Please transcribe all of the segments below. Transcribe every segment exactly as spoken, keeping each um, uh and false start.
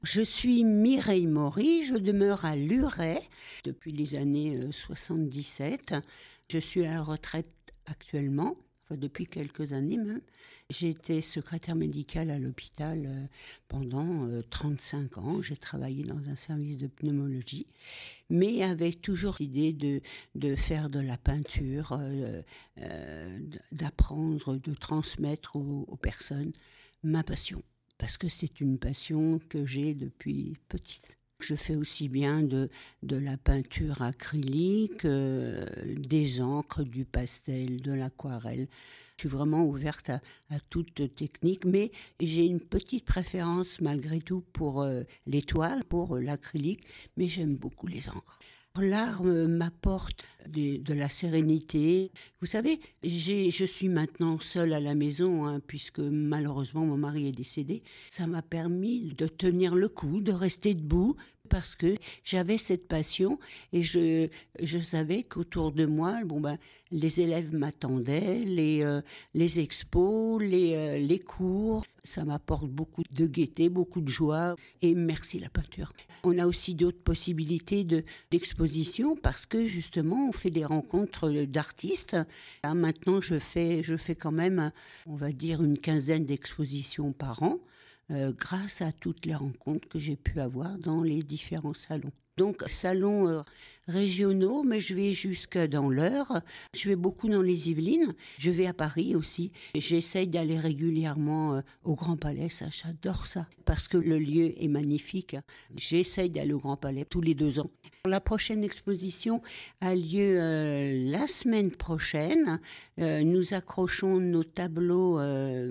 Je suis Mireille Maury, je demeure à Luray depuis les années euh, soixante-dix-sept. Je suis à la retraite actuellement, enfin depuis quelques années même. J'ai été secrétaire médicale à l'hôpital euh, pendant euh, trente-cinq ans. J'ai travaillé dans un service de pneumologie, mais avec toujours l'idée de, de faire de la peinture, euh, euh, d'apprendre, de transmettre aux, aux personnes ma passion. Parce que c'est une passion que j'ai depuis petite. Je fais aussi bien de, de la peinture acrylique, euh, des encres, du pastel, de l'aquarelle. Je suis vraiment ouverte à, à toute technique, mais j'ai une petite préférence malgré tout pour euh, les toiles, pour euh, l'acrylique, mais j'aime beaucoup les encres. L'art euh, m'apporte de, de la sérénité. Vous savez, j'ai, je suis maintenant seule à la maison, hein, puisque malheureusement mon mari est décédé. Ça m'a permis de tenir le coup, de rester debout, parce que j'avais cette passion et je, je savais qu'autour de moi, bon ben, les élèves m'attendaient, les, euh, les expos, les, euh, les cours. Ça m'apporte beaucoup de gaieté, beaucoup de joie et merci la peinture. On a aussi d'autres possibilités de, d'exposition parce que justement on fait des rencontres d'artistes. Là, maintenant je fais, je fais quand même, on va dire, une quinzaine d'expositions par an. Euh, grâce à toutes les rencontres que j'ai pu avoir dans les différents salons. Donc, salons euh, régionaux, mais je vais jusque dans l'Eure. Je vais beaucoup dans les Yvelines. Je vais à Paris aussi. J'essaye d'aller régulièrement euh, au Grand Palais. Ça, j'adore ça. Parce que le lieu est magnifique. J'essaye d'aller au Grand Palais tous les deux ans. La prochaine exposition a lieu euh, la semaine prochaine. Euh, nous accrochons nos tableaux euh,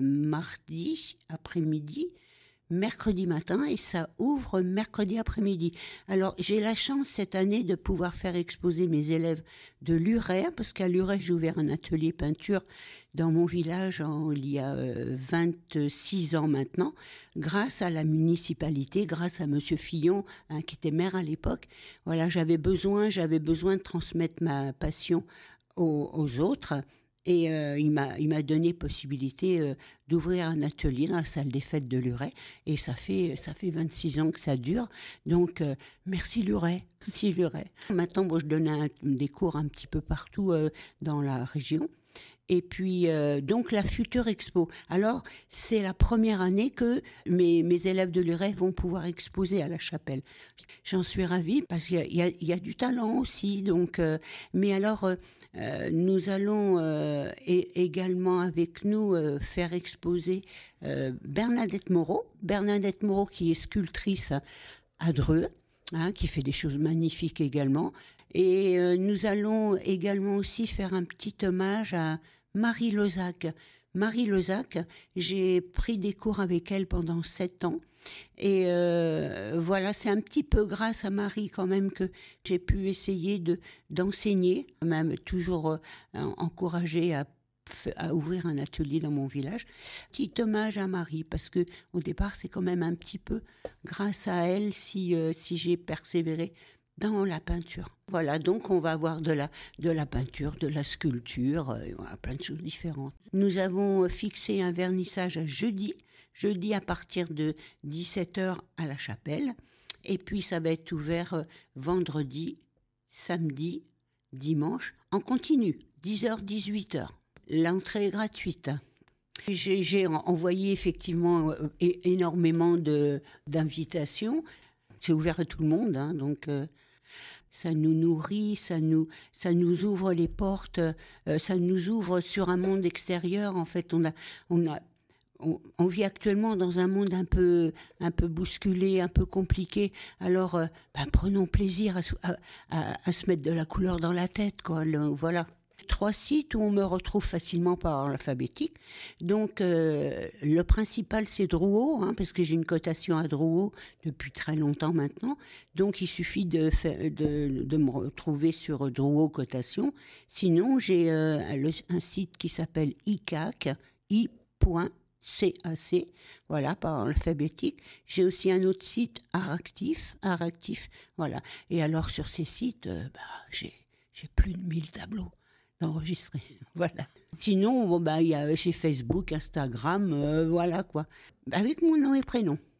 mardi après-midi. Mercredi matin et ça ouvre mercredi après-midi. Alors j'ai la chance cette année de pouvoir faire exposer mes élèves de Luray, parce qu'à Luray j'ai ouvert un atelier peinture dans mon village en, il y a euh, vingt-six ans maintenant, grâce à la municipalité, grâce à Monsieur Fillon, hein, qui était maire à l'époque. Voilà, j'avais besoin, j'avais besoin de transmettre ma passion aux, aux autres. Et euh, il m'a, il m'a donné possibilité euh, d'ouvrir un atelier dans la salle des fêtes de Luray. Et ça fait, ça fait vingt-six ans que ça dure. Donc, euh, merci Luray. Merci Luray. Maintenant, bon, je donne un, des cours un petit peu partout euh, dans la région. Et puis, euh, donc, la future expo. Alors, c'est la première année que mes, mes élèves de Luray vont pouvoir exposer à la chapelle. J'en suis ravie parce qu'il y a, il y a, il y a du talent aussi. Donc, euh, mais alors... Euh, Euh, nous allons euh, et, également avec nous euh, faire exposer euh, Bernadette Moreau. Bernadette Moreau qui est sculptrice à Dreux, hein, qui fait des choses magnifiques également. Et euh, nous allons également aussi faire un petit hommage à Marie Lozac. Marie Lozac, j'ai pris des cours avec elle pendant sept ans. Et euh, voilà, c'est un petit peu grâce à Marie quand même que j'ai pu essayer de, d'enseigner, même toujours euh, encouragée à, à ouvrir un atelier dans mon village. Petit hommage à Marie, parce que au départ, c'est quand même un petit peu grâce à elle si, euh, si j'ai persévéré dans la peinture. Voilà, donc on va avoir de la, de la peinture, de la sculpture, euh, voilà, plein de choses différentes. Nous avons fixé un vernissage à jeudi, jeudi à partir de dix-sept heures à la chapelle, et puis ça va être ouvert euh, vendredi, samedi, dimanche, en continu, dix heures, dix-huit heures. L'entrée est gratuite. J'ai, j'ai envoyé effectivement euh, énormément de, d'invitations. C'est ouvert à tout le monde, hein, donc euh, ça nous nourrit, ça nous, ça nous ouvre les portes, euh, ça nous ouvre sur un monde extérieur. En fait, on a, on a, on, on vit actuellement dans un monde un peu, un peu bousculé, un peu compliqué. Alors, euh, ben, prenons plaisir à, à, à, à se mettre de la couleur dans la tête, quoi. Le, voilà. Trois sites où on me retrouve facilement par ordre alphabétique. Donc, euh, le principal, c'est Drouot, hein, parce que j'ai une cotation à Drouot depuis très longtemps maintenant. Donc, il suffit de, faire, de, de me retrouver sur Drouot Cotation. Sinon, j'ai euh, le, un site qui s'appelle I C A C, i point C A C, voilà, par ordre alphabétique. J'ai aussi un autre site, Aractif, Aractif, voilà. Et alors, sur ces sites, euh, bah, j'ai, j'ai plus de mille tableaux enregistré, voilà. Sinon, bon, bah, il y a chez Facebook, Instagram, euh, voilà quoi. Avec mon nom et prénom.